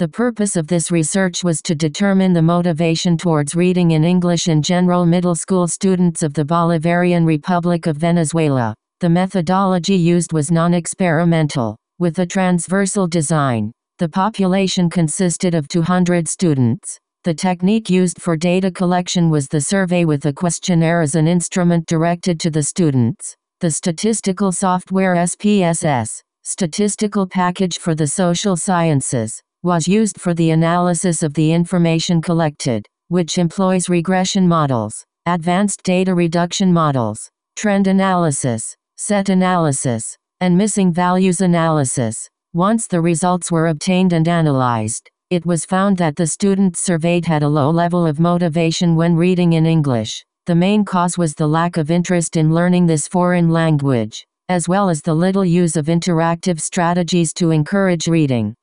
The purpose of this research was to determine the motivation towards reading in English in general middle school students of the Bolivarian Republic of Venezuela. The methodology used was non-experimental, with a transversal design. The population consisted of 200 students. The technique used for data collection was the survey with a questionnaire as an instrument directed to the students. The statistical software SPSS, Statistical Package for the Social Sciences, was used for the analysis of the information collected, which employs regression models, advanced data reduction models, trend analysis, set analysis, and missing values analysis. Once the results were obtained and analyzed, it was found that the students surveyed had a low level of motivation when reading in English. The main cause was the lack of interest in learning this foreign language, as well as the little use of interactive strategies to encourage reading.